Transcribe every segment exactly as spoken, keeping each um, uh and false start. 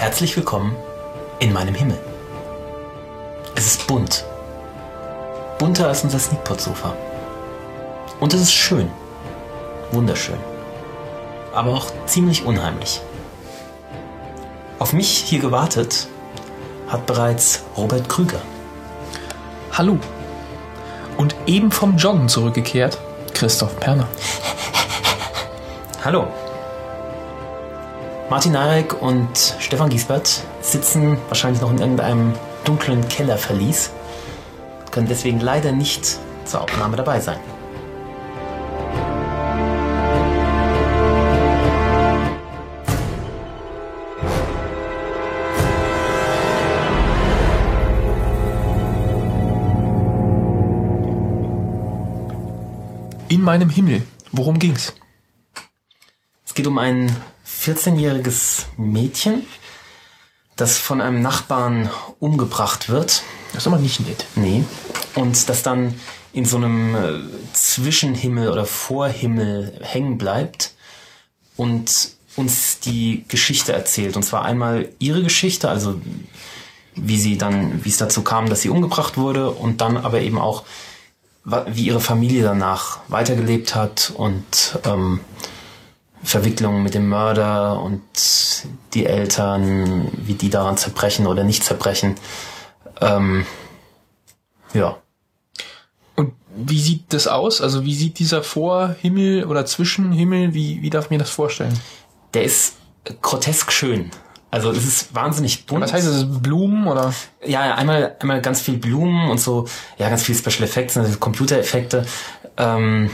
Herzlich willkommen in meinem Himmel. Es ist bunt. Bunter als unser Sneakpot-Sofa. Und es ist schön. Wunderschön. Aber auch ziemlich unheimlich. Auf mich hier gewartet hat bereits Robert Krüger. Hallo. Und eben vom Joggen zurückgekehrt, Christoph Perner. Hallo. Martin Narek und Stefan Giesbert sitzen wahrscheinlich noch in irgendeinem dunklen Kellerverlies, können deswegen leider nicht zur Aufnahme dabei sein. In meinem Himmel. Worum ging's? Es geht um ein vierzehnjähriges Mädchen, das von einem Nachbarn umgebracht wird. Das ist aber nicht nett. Nee. Und das dann in so einem äh, Zwischenhimmel oder Vorhimmel hängen bleibt und uns die Geschichte erzählt. Und zwar einmal ihre Geschichte, also wie sie dann, wie es dazu kam, dass sie umgebracht wurde, und dann aber eben auch, wie ihre Familie danach weitergelebt hat und ähm, Verwicklungen mit dem Mörder und die Eltern, wie die daran zerbrechen oder nicht zerbrechen. Ähm, ja. Und wie sieht das aus? Also wie sieht dieser Vorhimmel oder Zwischenhimmel, wie, wie darf ich mir das vorstellen? Der ist grotesk schön. Also es ist wahnsinnig bunt. Was heißt das? Blumen oder? Ja, einmal einmal ganz viel Blumen und so, ja, ganz viel Special Effects, also Computereffekte. Ähm,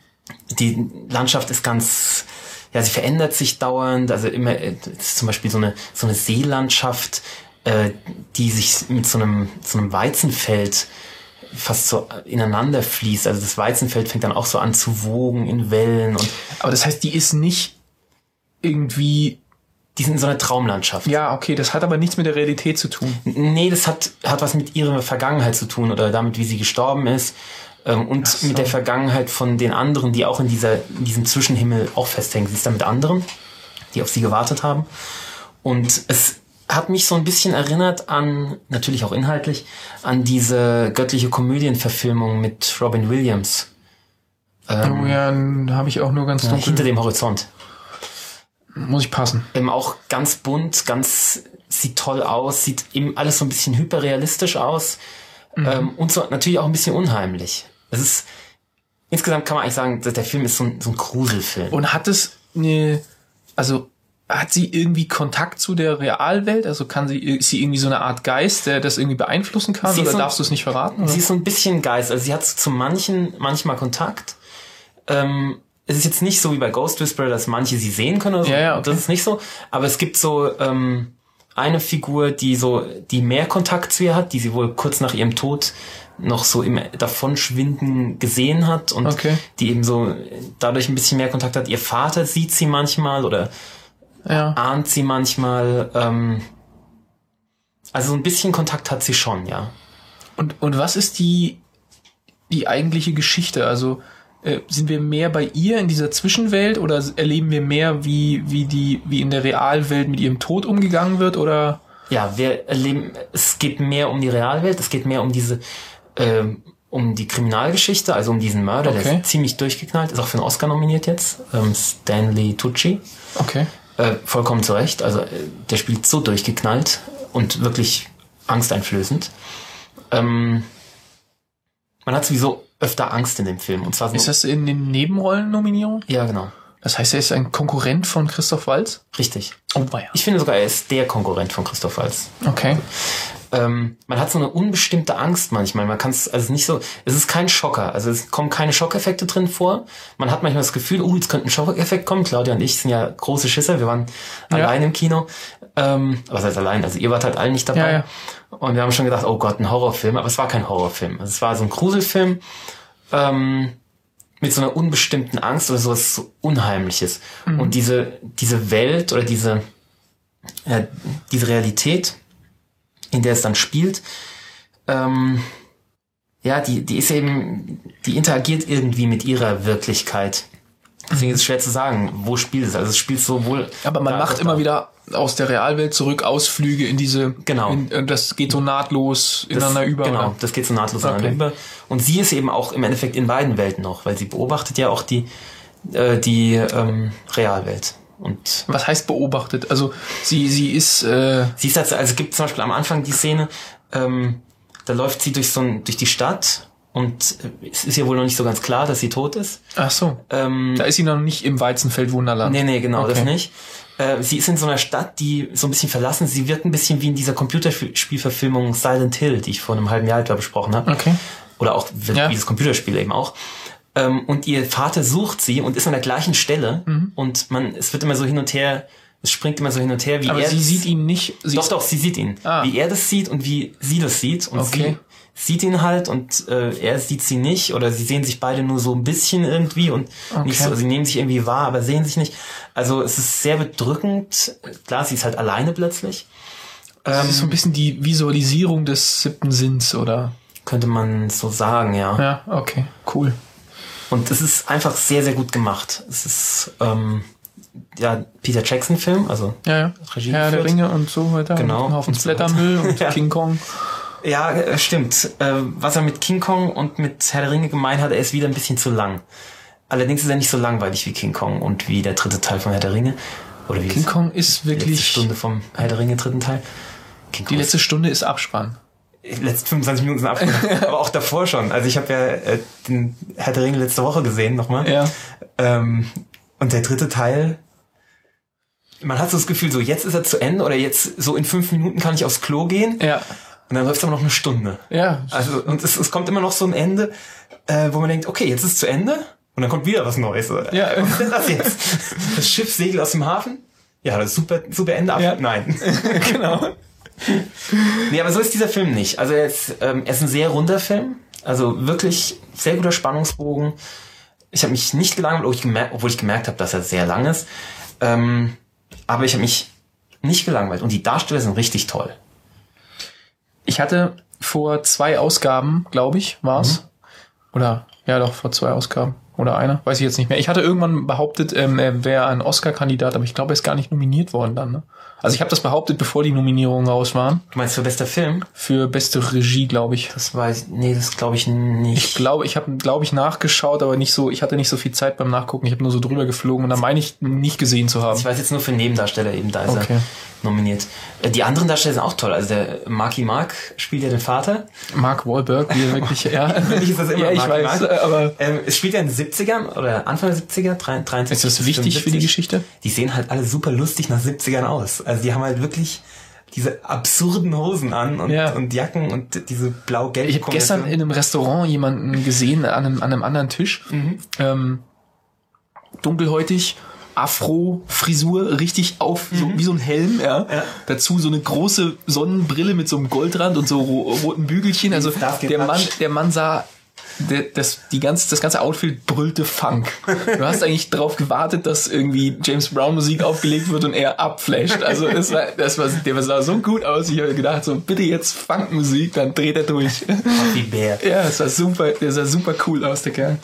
die Landschaft ist ganz, ja, sie verändert sich dauernd. Also immer, es ist zum Beispiel so eine so eine Seelandschaft, äh, die sich mit so einem so einem Weizenfeld fast so ineinander fließt. Also das Weizenfeld fängt dann auch so an zu wogen in Wellen. Und aber das heißt, die ist nicht irgendwie... Die sind in so einer Traumlandschaft. Ja, okay, das hat aber nichts mit der Realität zu tun. Nee, das hat hat was mit ihrer Vergangenheit zu tun oder damit, wie sie gestorben ist, ähm, und so. Mit der Vergangenheit von den anderen, die auch in dieser in diesem Zwischenhimmel auch festhängen. Sie ist da mit anderen, die auf sie gewartet haben. Und es hat mich so ein bisschen erinnert an, natürlich auch inhaltlich, an diese göttliche Komödienverfilmung mit Robin Williams. Ähm, oh ja, habe ich auch nur ganz dunkel. Hinter dem Horizont. Muss ich passen. Eben auch ganz bunt, ganz, sieht toll aus, sieht eben alles so ein bisschen hyperrealistisch aus, mhm. ähm, und so natürlich auch ein bisschen unheimlich. Es ist, insgesamt kann man eigentlich sagen, der Film ist so ein, so ein Gruselfilm. Und hat es eine, also hat sie irgendwie Kontakt zu der Realwelt? Also kann sie, ist sie irgendwie so eine Art Geist, der das irgendwie beeinflussen kann? Sie oder so, darfst du es nicht verraten? Oder? Sie ist so ein bisschen Geist, also sie hat zu manchen manchmal Kontakt. Ähm, Es ist jetzt nicht so wie bei Ghost Whisperer, dass manche sie sehen können oder so. Ja, ja, okay. Das ist nicht so. Aber es gibt so ähm, eine Figur, die so, die mehr Kontakt zu ihr hat, die sie wohl kurz nach ihrem Tod noch so im Davonschwinden gesehen hat und okay. die eben so dadurch ein bisschen mehr Kontakt hat. Ihr Vater sieht sie manchmal oder ja. ahnt sie manchmal. Ähm, also so ein bisschen Kontakt hat sie schon, ja. Und und was ist die die eigentliche Geschichte? Also Äh, sind wir mehr bei ihr in dieser Zwischenwelt oder erleben wir mehr, wie wie die wie in der Realwelt mit ihrem Tod umgegangen wird, oder? Ja, wir erleben, es geht mehr um die Realwelt, es geht mehr um diese ähm, um die Kriminalgeschichte, also um diesen Mörder, okay. Der ist ziemlich durchgeknallt, ist auch für einen Oscar nominiert jetzt, ähm, Stanley Tucci. Okay. Äh, vollkommen zu Recht, also äh, der spielt so durchgeknallt und wirklich angsteinflößend. Ähm, man hat sowieso öfter Angst in dem Film. Und zwar so, ist das in den Nebenrollen-Nominierungen? Ja, genau. Das heißt, er ist ein Konkurrent von Christoph Waltz? Richtig. Oh, ja. Ich finde sogar, er ist der Konkurrent von Christoph Waltz. Okay. Ähm, man hat so eine unbestimmte Angst manchmal. Man kann es, also nicht so, es ist kein Schocker. Also es kommen keine Schockeffekte drin vor. Man hat manchmal das Gefühl, oh, jetzt könnte ein Schockeffekt kommen. Claudia und ich sind ja große Schisser. Wir waren ja. allein im Kino. Ähm, was heißt allein? Also ihr wart halt alle nicht dabei. Ja, ja. Und wir haben schon gedacht, oh Gott, ein Horrorfilm. Aber es war kein Horrorfilm. Also es war so ein Gruselfilm. Ähm, mit so einer unbestimmten Angst oder sowas so Unheimliches. Mhm. Und diese, diese Welt oder diese, ja, diese Realität, in der es dann spielt, ähm, ja, die, die ist eben, die interagiert irgendwie mit ihrer Wirklichkeit. Deswegen ist es schwer zu sagen, wo spielt es. Also es spielt sowohl... Aber man macht immer wieder aus der Realwelt zurück Ausflüge in diese... Genau. In, das geht so nahtlos ineinander das, über. Genau, oder? das geht so nahtlos okay. ineinander über. Und sie ist eben auch im Endeffekt in beiden Welten noch, weil sie beobachtet ja auch die, äh, die ähm, Realwelt. Und was heißt beobachtet? Also sie, sie ist... Äh sie ist also, also es gibt zum Beispiel am Anfang die Szene, ähm, da läuft sie durch so ein, durch die Stadt und es ist ihr wohl noch nicht so ganz klar, dass sie tot ist. Ach so. Ähm, da ist sie noch nicht im Weizenfeld Wunderland. Nee, nee, genau, okay. das nicht. Äh, sie ist in so einer Stadt, die so ein bisschen verlassen. Sie wirkt ein bisschen wie in dieser Computerspielverfilmung Silent Hill, die ich vor einem halben Jahr etwa besprochen habe. Okay. Oder auch wie ja. das Computerspiel eben auch. Ähm, und ihr Vater sucht sie und ist an der gleichen Stelle. Mhm. Und man, es wird immer so hin und her, es springt immer so hin und her, wie Aber er... sie sieht ihn nicht... Sie doch, doch, sie sieht ihn. Ah. Wie er das sieht und wie sie das sieht. Und okay. sie sieht ihn halt und äh, er sieht sie nicht. Oder sie sehen sich beide nur so ein bisschen irgendwie und okay. nicht so, sie nehmen sich irgendwie wahr, aber sehen sich nicht. Also es ist sehr bedrückend. Klar, sie ist halt alleine plötzlich. Das ähm, ist so ein bisschen die Visualisierung des siebten Sinns, oder? Könnte man so sagen, ja. Ja, okay, cool. Und es ist einfach sehr, sehr gut gemacht. Es ist ähm, ja Peter Jackson-Film, also ja, ja. Regie Herr der Ringe und so weiter. Genau. Und ein Haufen und so Blättermüll und ja. King Kong. Ja, stimmt. Äh, was er mit King Kong und mit Herr der Ringe gemeint hat, er ist wieder ein bisschen zu lang. Allerdings ist er nicht so langweilig wie King Kong und wie der dritte Teil von Herr der Ringe. Oder wie King Kong ist wirklich... Die letzte Stunde vom Herr der Ringe dritten Teil. King Kong die letzte Stunde ist Abspann. Die letzten fünfundzwanzig Minuten sind Abspann. Aber auch davor schon. Also ich habe ja äh, den Herr der Ringe letzte Woche gesehen nochmal. Ja. Ähm, und der dritte Teil... Man hat so das Gefühl, so jetzt ist er zu Ende oder jetzt so in fünf Minuten kann ich aufs Klo gehen. Ja. Und dann läuft es aber noch eine Stunde. Ja. Also, und es, es kommt immer noch so ein Ende, äh, wo man denkt, okay, jetzt ist es zu Ende und dann kommt wieder was Neues. Ja. Was ist denn das jetzt? Das Schiff segelt aus dem Hafen? Ja, das ist super, super Ende ab. Ja. Nein. Genau. Nee, aber so ist dieser Film nicht. Also er ist, ähm, er ist ein sehr runder Film. Also wirklich sehr guter Spannungsbogen. Ich habe mich nicht gelangweilt, obwohl ich gemerkt, obwohl ich gemerkt habe, dass er sehr lang ist. Ähm, aber ich habe mich nicht gelangweilt. Und die Darsteller sind richtig toll. Ich hatte vor zwei Ausgaben, glaube ich, war's. Mhm. Oder, ja doch, vor zwei Ausgaben. Oder einer, weiß ich jetzt nicht mehr. Ich hatte irgendwann behauptet, ähm, er wäre ein Oscar-Kandidat, aber ich glaube, er ist gar nicht nominiert worden dann. Ne? Also ich habe das behauptet, bevor die Nominierungen raus waren. Du meinst für bester Film? Für beste Regie, glaube ich. Das weiß nee, das glaube ich nicht. Ich glaube, ich habe, glaube ich, nachgeschaut, aber nicht so. Ich hatte nicht so viel Zeit beim Nachgucken. Ich habe nur so drüber geflogen und da meine ich nicht gesehen zu haben. Ich weiß jetzt nur für Nebendarsteller eben, da ist okay. er nominiert. Die anderen Darsteller sind auch toll. Also der Marky Mark spielt ja den Vater. Mark Wahlberg, wie er wirklich, ja. Wirklich ist das immer ja, ich Marky weiß, Mark. aber ähm, es spielt ja in den siebzigern oder Anfang der siebziger, dreiundzwanzig. Ist das wichtig für die Geschichte? Die sehen halt alle super lustig nach siebzigern aus. Also die haben halt wirklich diese absurden Hosen an und, ja. und Jacken und diese blau-gelb. Ich habe gestern in einem Restaurant jemanden gesehen an einem, an einem anderen Tisch. Mhm. Ähm, dunkelhäutig, Afro, Frisur, richtig auf, so mhm. wie so ein Helm, ja. ja. Dazu so eine große Sonnenbrille mit so einem Goldrand und so ro- roten Bügelchen. Also der Mann, der Mann sah, der, das, die ganze, das ganze Outfit brüllte Funk. Du hast eigentlich drauf gewartet, dass irgendwie James Brown Musik aufgelegt wird und er abflasht. Also das war, das war, der sah so gut aus. Ich habe gedacht, so bitte jetzt Funkmusik, dann dreht er durch. Wie Bär. Ja, das war super, der sah super cool aus, der Kerl.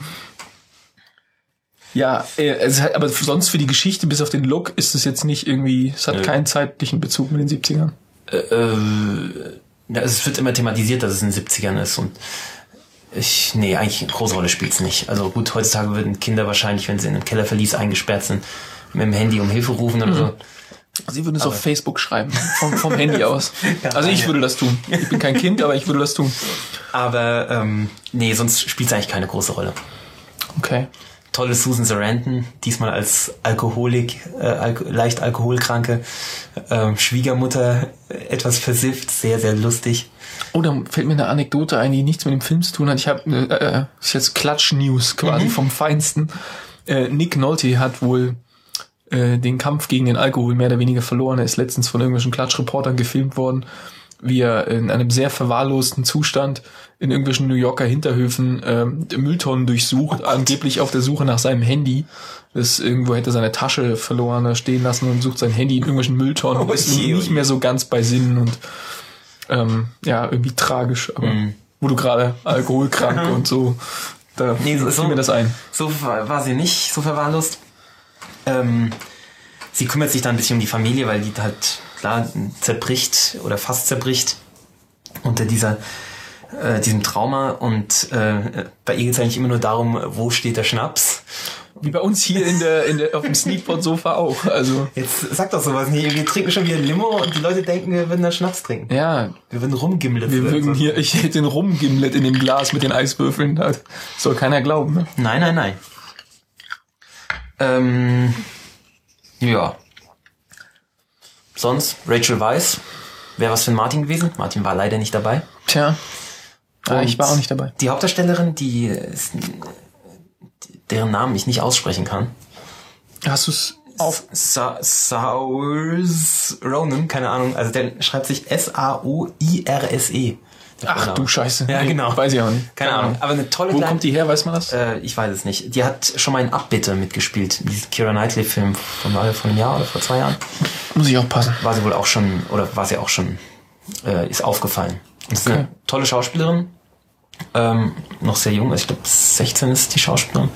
Ja, es hat, aber sonst für die Geschichte, bis auf den Look, ist es jetzt nicht irgendwie, es hat ja. keinen zeitlichen Bezug mit den siebzigern. Äh, äh, ja, es wird immer thematisiert, dass es in den siebzigern ist und ich, nee, eigentlich eine große Rolle spielt es nicht. Also gut, heutzutage würden Kinder wahrscheinlich, wenn sie in einem Kellerverlies eingesperrt sind, mit dem Handy um Hilfe rufen oder mhm. so. Sie würden es aber auf Facebook schreiben, vom, vom Handy aus. ja, also ich würde das tun. Ich bin kein Kind, aber ich würde das tun. Aber ähm, nee, sonst spielt es eigentlich keine große Rolle. Okay. Tolle Susan Sarandon, diesmal als Alkoholik, äh, alko- leicht alkoholkranke äh, Schwiegermutter, äh, etwas versifft, sehr, sehr lustig. Oh, da fällt mir eine Anekdote ein, die nichts mit dem Film zu tun hat. Ich habe, äh, äh, ist jetzt Klatsch-News quasi mhm. vom Feinsten. Äh, Nick Nolte hat wohl äh, den Kampf gegen den Alkohol mehr oder weniger verloren. Er ist letztens von irgendwelchen Klatschreportern gefilmt worden, wie er in einem sehr verwahrlosten Zustand in irgendwelchen New Yorker Hinterhöfen ähm, Mülltonnen durchsucht, oh angeblich auf der Suche nach seinem Handy. Das irgendwo hätte seine Tasche verloren, da stehen lassen und sucht sein Handy in irgendwelchen Mülltonnen und oh, ist je, nicht mehr so ganz bei Sinnen und ähm, ja, irgendwie tragisch, aber mm. wo du gerade alkoholkrank und so Da Nee, so- fiel so- mir das ein. So war war sie nicht, so verwahrlost. Ähm, sie kümmert sich dann ein bisschen um die Familie, weil die halt, klar, zerbricht oder fast zerbricht unter dieser äh, diesem Trauma. Und äh, bei ihr geht es eigentlich immer nur darum, wo steht der Schnaps. Wie bei uns hier in der, in der, auf dem Sneakpot-Sofa auch. Also, Jetzt sag doch sowas nicht. Wir trinken schon wieder Limo und die Leute denken, wir würden da Schnaps trinken. ja, Wir würden rumgimmeln. wir würden hier, ich hätte den Rumgimlet in dem Glas mit den Eiswürfeln. Das soll keiner glauben, ne? Nein, nein, nein. Ähm, ja. Sonst, Rachel Weisz. Wäre was für ein Martin gewesen. Martin war leider nicht dabei. Tja. Ah, Und ich war auch nicht dabei. Die Hauptdarstellerin, die ist, deren Namen ich nicht aussprechen kann. Hast du es auf? Sa Saoirse Ronan, keine Ahnung. Also der schreibt sich S A O I R S E. Der Ach Vorname. du Scheiße. Ja, Nee, genau. Weiß ich auch nicht. Keine Ahnung. Aber eine tolle Wo kleine- kommt die her, weiß man das? Äh, ich weiß es nicht. Die hat schon mal in Abbitte mitgespielt. In diesem Keira Knightley-Film von, war der vor einem Jahr oder vor zwei Jahren. Muss ich aufpassen. War sie wohl auch schon, oder war sie auch schon, äh, ist aufgefallen. Und ist Okay. eine tolle Schauspielerin. Ähm, noch sehr jung, also ich glaube sechzehn ist die Schauspielerin.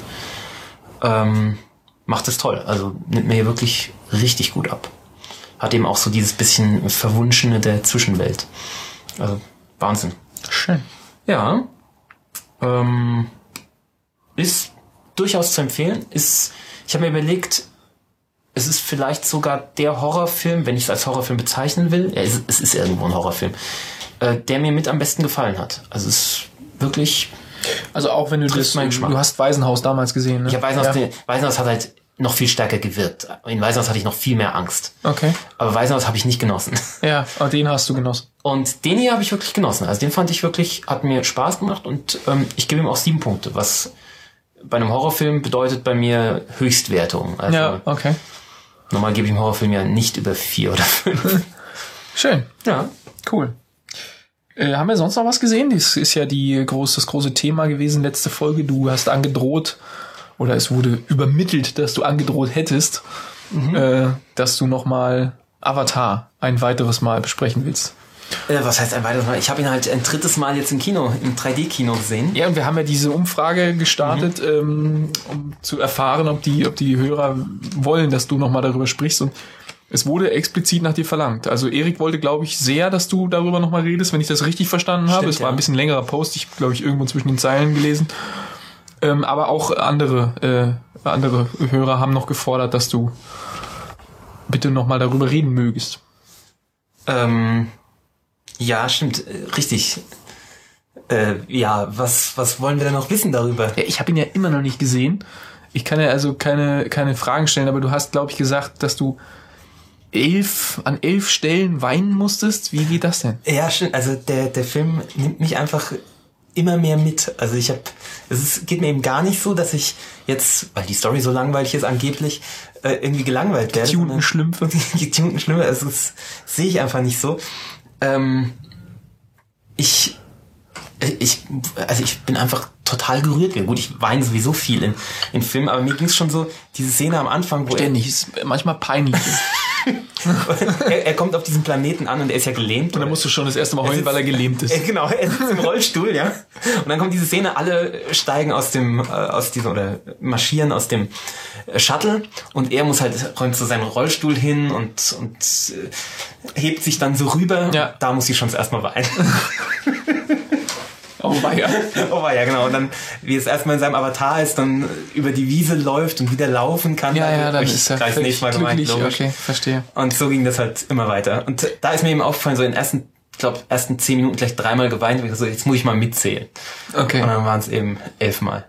Ähm, macht es toll. Also nimmt mir hier wirklich richtig gut ab. Hat eben auch so dieses bisschen Verwunschene der Zwischenwelt. Also Wahnsinn. Schön. Ja. Ähm, ist durchaus zu empfehlen. Ist, ich habe mir überlegt, es ist vielleicht sogar der Horrorfilm, wenn ich es als Horrorfilm bezeichnen will, ja, es, es ist irgendwo ein Horrorfilm, äh, der mir mit am besten gefallen hat. Also es ist wirklich, Also auch wenn du Trifft das, meinen Geschmack. du hast Waisenhaus damals gesehen, ne? ich habe Waisenhaus, Ja. Waisenhaus hat halt noch viel stärker gewirkt. In Waisenhaus hatte ich noch viel mehr Angst. Okay. Aber Waisenhaus habe ich nicht genossen. Ja, aber den hast du genossen. Und den hier habe ich wirklich genossen. Also den fand ich wirklich, hat mir Spaß gemacht und ähm, ich gebe ihm auch sieben Punkte, was bei einem Horrorfilm bedeutet bei mir Höchstwertung. Also Ja, okay. normal gebe ich einem Horrorfilm ja nicht über vier oder fünf. Schön. Ja. Cool. Äh, haben wir sonst noch was gesehen? Das ist ja die groß, das große Thema gewesen, letzte Folge. Du hast angedroht, oder es wurde übermittelt, dass du angedroht hättest, äh, dass du nochmal Avatar ein weiteres Mal besprechen willst. Äh, was heißt ein weiteres Mal? Ich habe ihn halt ein drittes Mal jetzt im Kino, im drei D-Kino gesehen. Ja, und wir haben ja diese Umfrage gestartet, ähm, um zu erfahren, ob die, ob die Hörer wollen, dass du nochmal darüber sprichst. Und es wurde explizit nach dir verlangt. Also Erik wollte, glaube ich, sehr, dass du darüber nochmal redest, wenn ich das richtig verstanden habe. Stimmt, Es war ja. ein bisschen längerer Post, ich glaube ich irgendwo zwischen den Zeilen gelesen. Ähm, aber auch andere, äh, andere Hörer haben noch gefordert, dass du bitte nochmal darüber reden mögest. Ähm, ja, stimmt, äh, richtig. Äh, ja, was, was wollen wir denn noch wissen darüber? Ja, ich habe ihn ja immer noch nicht gesehen. Ich kann ja also keine, keine Fragen stellen, aber du hast, glaube ich, gesagt, dass du elf, an elf Stellen weinen musstest. Wie geht das denn? Ja, stimmt. Also der, der Film nimmt mich einfach immer mehr mit. Also ich habe, es ist, geht mir eben gar nicht so, dass ich jetzt, weil die Story so langweilig ist angeblich, äh, irgendwie gelangweilt werde. Getunten Schlümpfe. Getunten Schlümpfe, also das sehe ich einfach nicht so. Ähm, ich, ich, also ich bin einfach total gerührt. Gut, ich weine sowieso viel in, in Filmen, aber mir ging es schon so, diese Szene am Anfang, wo er, Ständig, ist manchmal peinlich. er, er kommt auf diesen Planeten an und er ist ja gelähmt. Und dann musst du schon das erste Mal heulen, sitzt- weil er gelähmt ist. Äh, Genau, er sitzt im Rollstuhl, ja. Und dann kommt diese Szene, alle steigen aus dem, äh, aus diesem, oder marschieren aus dem äh, Shuttle und er muss halt, räumt so seinen Rollstuhl hin und, und äh, hebt sich dann so rüber. Ja. Da muss ich schon zuerst mal weinen. Oh weia. Oh ja, genau. Und dann, wie es erstmal in seinem Avatar ist, dann über die Wiese läuft und wieder laufen kann. Ja, ja, dann ich ist er gleich das nächste Mal gemeint, glücklich. logisch. Okay, verstehe. Und so ging das halt immer weiter. Und da ist mir eben aufgefallen, so in den ersten, ich glaube, ersten zehn Minuten gleich dreimal geweint. Und ich so, jetzt muss ich mal mitzählen. Okay. Und dann waren es eben elfmal.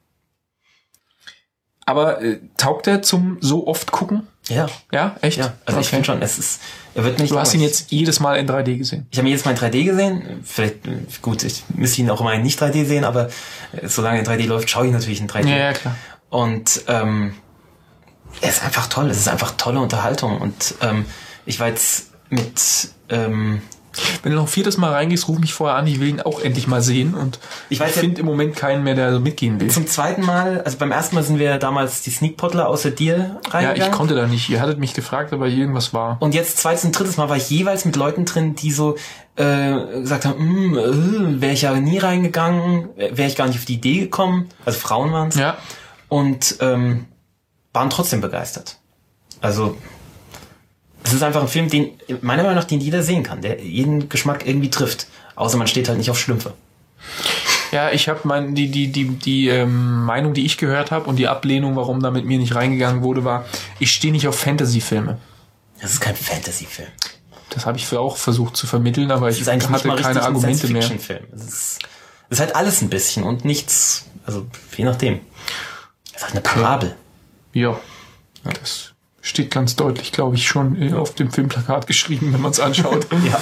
Aber äh, taugt er zum so oft gucken? Ja. Ja, echt? Ja, also ich Okay. finde schon, es ist, er wird nicht. Du hast ihn langweilig. jetzt jedes Mal in drei D gesehen. Ich habe ihn jetzt mal in drei D gesehen. Vielleicht, äh, gut, ich müsste ihn auch immer in nicht drei D sehen, aber äh, solange er in drei D läuft, schaue ich natürlich in drei D. Ja, ja, klar. Und ähm, er ist einfach toll. Es ist einfach tolle Unterhaltung. Und ähm, ich war jetzt mit ähm, Wenn du noch ein viertes Mal reingehst, ruf mich vorher an, ich will ihn auch endlich mal sehen und ich, weiß ich finde im Moment keinen mehr, der so mitgehen will. Zum zweiten Mal, also beim ersten Mal sind wir damals die Sneakpottler außer dir reingegangen. Ja, ich konnte da nicht. Ihr hattet mich gefragt, aber irgendwas war. Und jetzt zweites und drittes Mal war ich jeweils mit Leuten drin, die so äh, gesagt haben, äh, wäre ich ja nie reingegangen, wäre ich gar nicht auf die Idee gekommen. Also Frauen waren es. Ja. Und ähm, waren trotzdem begeistert. Also es ist einfach ein Film, den meiner Meinung nach den jeder sehen kann, der jeden Geschmack irgendwie trifft. Außer man steht halt nicht auf Schlümpfe. Ja, ich habe mein die die die die ähm, Meinung, die ich gehört habe und die Ablehnung, warum da mit mir nicht reingegangen wurde, war, ich stehe nicht auf Fantasy-Filme. Das ist kein Fantasy-Film. Das habe ich auch versucht zu vermitteln, aber das ich ist eigentlich hatte nicht mal keine Argumente mehr. Science-Fiction-Film. Es ist, es ist halt alles ein bisschen und nichts, also je nachdem. Es ist halt eine Parabel. Ja, das steht ganz deutlich, glaube ich, schon auf dem Filmplakat geschrieben, wenn man es anschaut. Ja.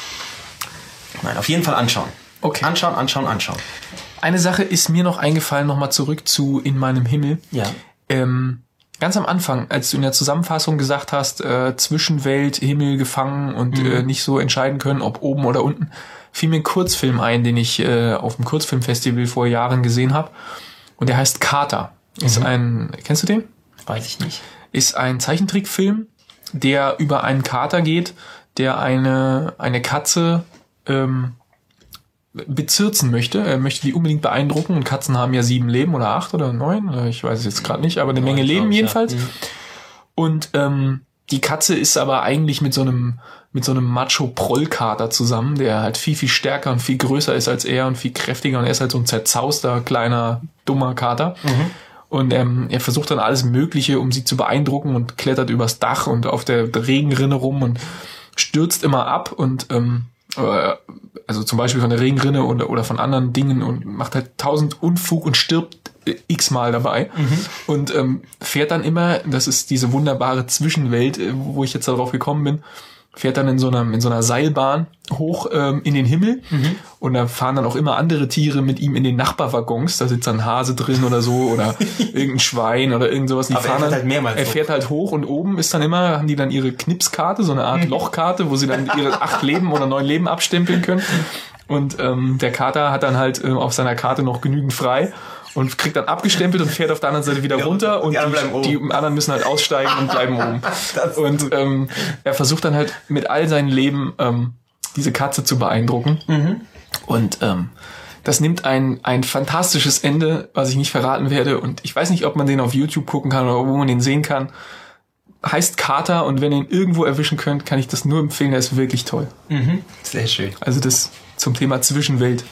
Nein, auf jeden Fall anschauen. Okay. Anschauen, anschauen, anschauen. Eine Sache ist mir noch eingefallen, nochmal zurück zu In meinem Himmel. Ja. Ähm, ganz am Anfang, als du in der Zusammenfassung gesagt hast, äh, Zwischenwelt, Himmel gefangen und mhm. äh, nicht so entscheiden können, ob oben oder unten, fiel mir ein Kurzfilm ein, den ich äh, auf dem Kurzfilmfestival vor Jahren gesehen habe. Und der heißt Carter. Ist mhm. ein, kennst du den? Weiß ich nicht. Ist ein Zeichentrickfilm, der über einen Kater geht, der eine eine Katze ähm, bezirzen möchte. Er möchte die unbedingt beeindrucken. Und Katzen haben ja sieben Leben oder acht oder neun. Ich weiß es jetzt gerade nicht, aber eine Menge Leben jedenfalls. Ja. Und ähm, die Katze ist aber eigentlich mit so einem mit so einem Macho-Prollkater zusammen, der halt viel, viel stärker und viel größer ist als er und viel kräftiger. Und er ist halt so ein zerzauster, kleiner, dummer Kater. Mhm. Und ähm, er versucht dann alles Mögliche, um sie zu beeindrucken und klettert übers Dach und auf der Regenrinne rum und stürzt immer ab und ähm, äh, also zum Beispiel von der Regenrinne oder, oder von anderen Dingen und macht halt tausend Unfug und stirbt äh, x-mal dabei. Mhm. Und ähm, fährt dann immer, das ist diese wunderbare Zwischenwelt, äh, wo ich jetzt darauf gekommen bin, fährt dann in so einer in so einer Seilbahn hoch ähm, in den Himmel mhm. und da fahren dann auch immer andere Tiere mit ihm in den Nachbarwaggons, da sitzt dann ein Hase drin oder so oder irgendein Schwein oder irgend sowas. Die Aber fahren er fährt dann, halt mehrmals er fährt halt hoch und oben ist dann immer, haben die dann ihre Knipskarte, so eine Art Lochkarte, wo sie dann ihre acht Leben oder neun Leben abstempeln können und ähm, der Kater hat dann halt äh, auf seiner Karte noch genügend frei und kriegt dann abgestempelt und fährt auf der anderen Seite wieder runter und die anderen, die, die anderen müssen halt aussteigen und bleiben oben. Und ähm, er versucht dann halt mit all seinem Leben ähm, diese Katze zu beeindrucken. Mhm. Und ähm, das nimmt ein ein fantastisches Ende, was ich nicht verraten werde. Und ich weiß nicht, ob man den auf YouTube gucken kann oder wo man den sehen kann. Heißt Carter und wenn ihr ihn irgendwo erwischen könnt, kann ich das nur empfehlen. Der ist wirklich toll. Mhm. Sehr schön. Also das zum Thema Zwischenwelt.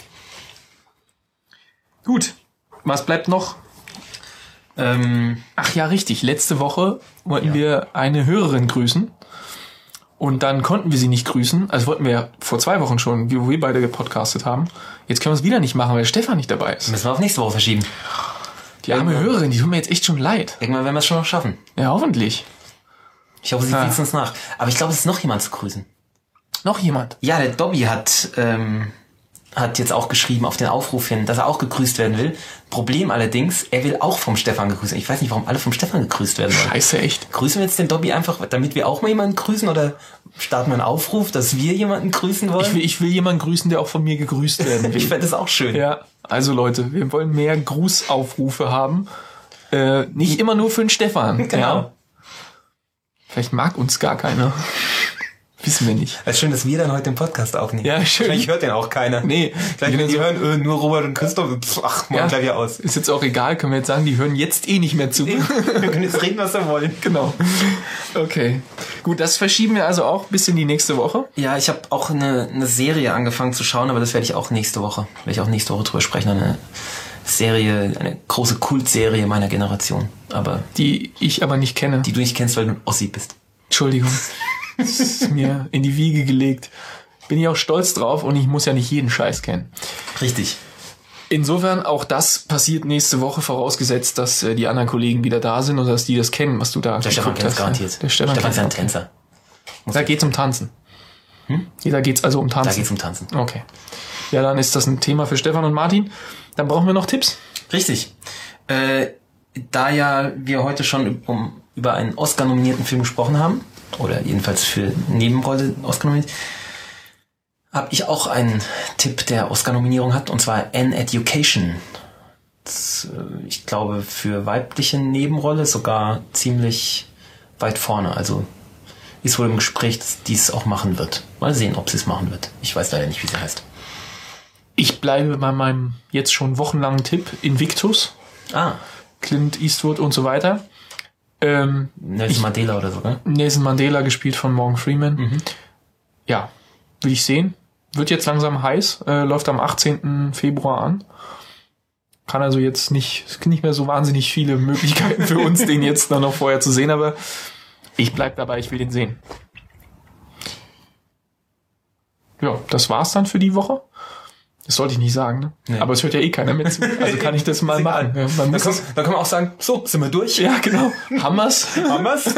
Gut. Was bleibt noch? Ähm, Ach ja, richtig. Letzte Woche wollten ja. wir eine Hörerin grüßen. Und dann konnten wir sie nicht grüßen. Also wollten wir ja vor zwei Wochen schon, wie wir beide gepodcastet haben. Jetzt können wir es wieder nicht machen, weil Stefan nicht dabei ist. Müssen wir auf nächste Woche verschieben. Die arme Irgendwann. Hörerin, die tut mir jetzt echt schon leid. Irgendwann werden wir es schon noch schaffen. Ja, hoffentlich. Ich hoffe, sie ah. zieht uns nach. Aber ich glaube, es ist noch jemand zu grüßen. Noch jemand? Ja, der Dobby hat... Ähm hat jetzt auch geschrieben auf den Aufruf hin, dass er auch gegrüßt werden will. Problem allerdings, er will auch vom Stefan gegrüßt werden. Ich weiß nicht, warum alle vom Stefan gegrüßt werden wollen. Scheiße, echt. Grüßen wir jetzt den Dobby einfach, damit wir auch mal jemanden grüßen oder starten wir einen Aufruf, dass wir jemanden grüßen wollen? Ich will, ich will jemanden grüßen, der auch von mir gegrüßt werden will. Ich fände das auch schön. Ja, also Leute, wir wollen mehr Grußaufrufe haben. Äh, nicht immer nur für den Stefan. Genau. Ja. Vielleicht mag uns gar keiner. Wissen wir nicht. Es ist schön, dass wir dann heute den Podcast aufnehmen. Ja, schön. Vielleicht hört den auch keiner. Nee. Vielleicht, wenn die so hören, äh, nur Robert und Christoph, ach, machen ja, gleich wieder aus. Ist jetzt auch egal, können wir jetzt sagen, die hören jetzt eh nicht mehr zu. Wir können jetzt reden, was wir wollen. Genau. Okay. Gut, das verschieben wir also auch bis in die nächste Woche. Ja, ich habe auch eine, eine Serie angefangen zu schauen, aber das werde ich auch nächste Woche, werde ich auch nächste Woche drüber sprechen. Eine Serie, eine große Kultserie meiner Generation. Aber die ich aber nicht kenne. Die du nicht kennst, weil du ein Ossi bist. Entschuldigung. Das ist mir in die Wiege gelegt. Bin ich auch stolz drauf und ich muss ja nicht jeden Scheiß kennen. Richtig. Insofern, auch das passiert nächste Woche, vorausgesetzt, dass äh, die anderen Kollegen wieder da sind und dass die das kennen, was du da Der Stefan kennt garantiert. Der Stefan, Stefan ist ja ein Tänzer. Da geht's um Tanzen. Hm? Da geht's also um Tanzen. Da geht's um Tanzen. Okay. Ja, dann ist das ein Thema für Stefan und Martin. Dann brauchen wir noch Tipps. Richtig. Äh, da ja wir heute schon um, über einen Oscar-nominierten Film gesprochen haben, oder jedenfalls für Nebenrolle Oscar nominiert, Habe ich auch einen Tipp, der Oscar-Nominierung hat, und zwar An Education. Das, äh, ich glaube, für weibliche Nebenrolle sogar ziemlich weit vorne. Also ist wohl im Gespräch, dass die es auch machen wird. Mal sehen, ob sie es machen wird. Ich weiß leider nicht, wie sie heißt. Ich bleibe bei meinem jetzt schon wochenlangen Tipp, Invictus. Ah. Clint Eastwood und so weiter. Ähm, Nelson ich, Mandela oder so, ne? Nelson Mandela, gespielt von Morgan Freeman. Mhm. Ja, will ich sehen. Wird jetzt langsam heiß, äh, läuft am achtzehnten Februar an. Kann also jetzt nicht, es gibt nicht mehr so wahnsinnig viele Möglichkeiten für uns, den jetzt dann noch vorher zu sehen, aber ich bleib dabei, ich will den sehen. Ja, das war's dann für die Woche. Das sollte ich nicht sagen, ne? Nee. Aber es hört ja eh keiner mehr zu. Also kann ich das mal machen. Ja, man muss da, kann, da kann man auch sagen, so, sind wir durch? Ja, genau. Hammers. Hammers.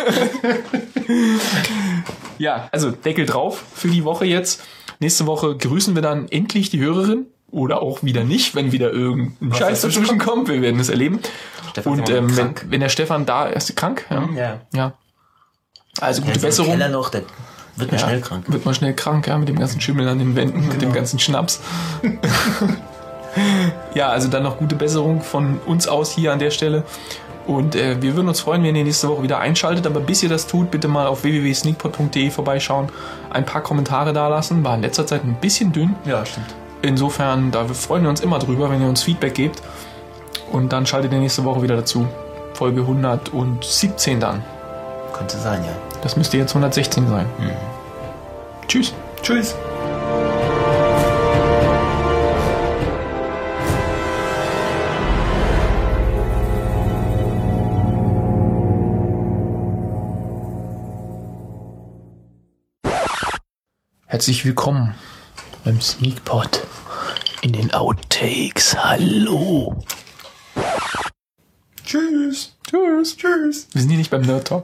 Ja, also Deckel drauf für die Woche jetzt. Nächste Woche grüßen wir dann endlich die Hörerin. Oder auch wieder nicht, wenn wieder irgendein Was Scheiß dazwischen kommt. Wir werden es erleben. Stefan Und ähm, wenn, wenn der Stefan da ist, krank. Ja. Ja. ja. Also gute ja, Besserung. Keller noch, der wird man ja, schnell krank. Wird man schnell krank, ja, mit dem ganzen Schimmel an den Wänden, genau. Mit dem ganzen Schnaps. Ja, also dann noch gute Besserung von uns aus hier an der Stelle. Und äh, wir würden uns freuen, wenn ihr nächste Woche wieder einschaltet. Aber bis ihr das tut, bitte mal auf w w w punkt sneakpot punkt d e vorbeischauen. Ein paar Kommentare dalassen. War in letzter Zeit ein bisschen dünn. Ja, stimmt. Insofern, da freuen wir uns immer drüber, wenn ihr uns Feedback gebt. Und dann schaltet ihr nächste Woche wieder dazu. Folge hundertsiebzehn dann. Könnte sein, ja. Das müsste jetzt hundertsechzehn sein. Mhm. Tschüss. Tschüss. Herzlich willkommen beim Sneakpot in den Outtakes. Hallo. Tschüss. Tschüss. Tschüss. Wir sind hier nicht beim Nerd Talk.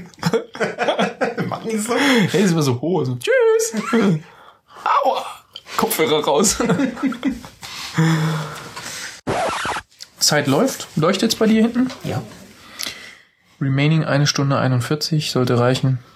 Mach nicht so. Hey, ist immer so hoch. So. Tschüss. Aua. Kopfhörer raus. Zeit läuft. Leuchtet's bei dir hinten? Ja. Remaining eine Stunde einundvierzig sollte reichen.